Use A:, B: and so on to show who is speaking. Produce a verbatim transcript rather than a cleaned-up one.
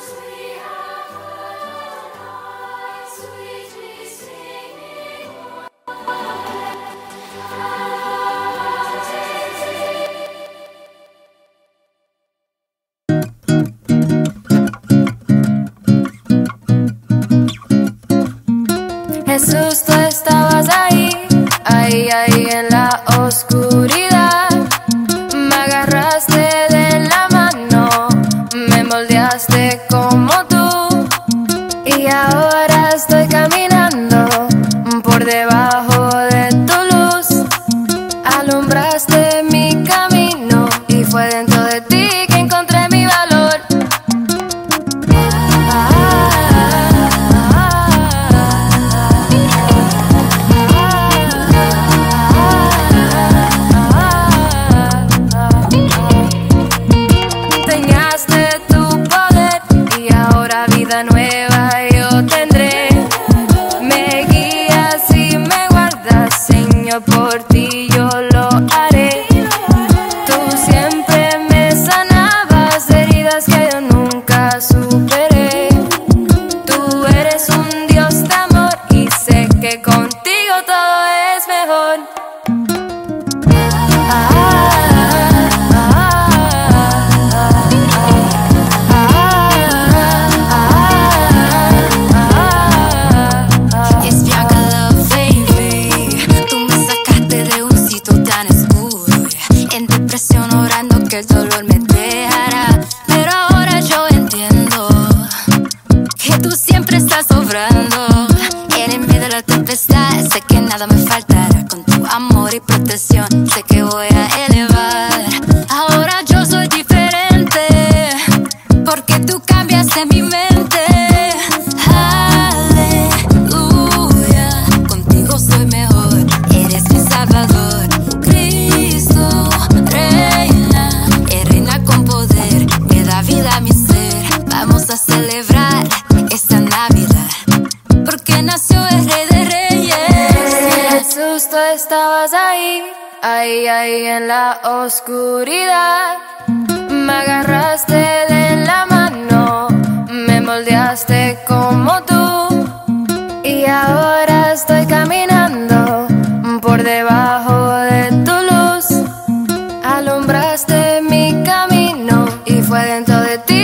A: Jesús, tú estabas ahí, ahí, ahí en la oscuridad. Me agarraste de la mano, me moldeaste como tú. Y ahora estoy caminando por debajo de tu luz. Alumbraste mi camino y fue dentro de ti que encontré mi valor. Nueva yo tendré, me guías y me guardas, Señor, por ti yo lo haré. Tú siempre me sanabas heridas que yo nunca superé. Tú eres un Dios de amor y sé que contigo todo es mejor. Ah, ah, ah,
B: orando que el dolor me dejará. Pero ahora yo entiendo que tú siempre estás obrando. En medio de la tempestad sé que nada me faltará. Con tu amor y protección sé que voy a elevar. Ahora yo soy diferente porque tú cambiaste mi mente. Aleluya, contigo soy mejor, eres mi salvador. Cristo reina, es reina con poder, me da vida a mi ser. Vamos a celebrar esta Navidad porque nació el Rey de Reyes.
A: Jesús, tú estabas ahí, ahí, ahí en la oscuridad. Me agarraste de la mano, me moldeaste como tú. Y ahora estoy caminando por debajo de tu luz. Alumbraste mi camino y fue dentro de ti